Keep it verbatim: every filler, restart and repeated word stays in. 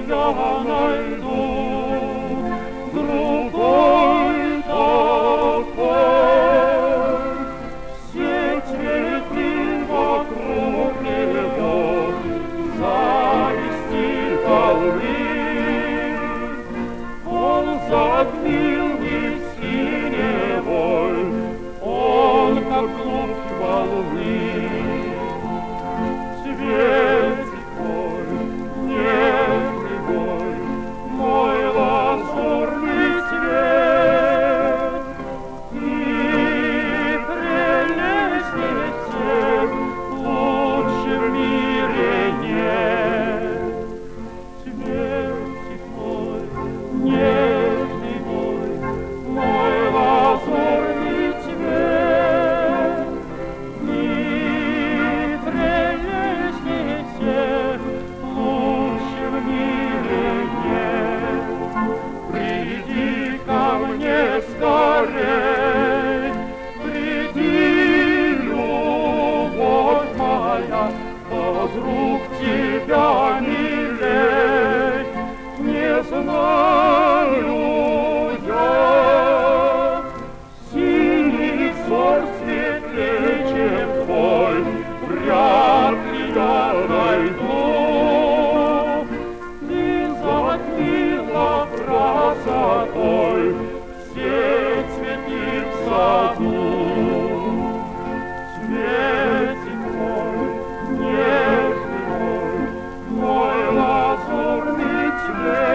я найду другой такой. Все цветы вокруг него зависти полны. Он затмил мир синевой, он как глубь волны. Цветик мой, нежный мой, мой лазурный цвет, и прелестней всех лучше в мире нет. Цветик мой, нежный мой, мой лазурный цвет, и прелестней всех лучше в мире нет. Приди ко мне скорей, приди, любовь моя, вокруг тебя милей. Не знаю я, синий взор светлей, чем твой, вряд ли я найду. Ты затмила красотой все цветы в саду. Цветик мой, нежный мой, мой лазурный цвет.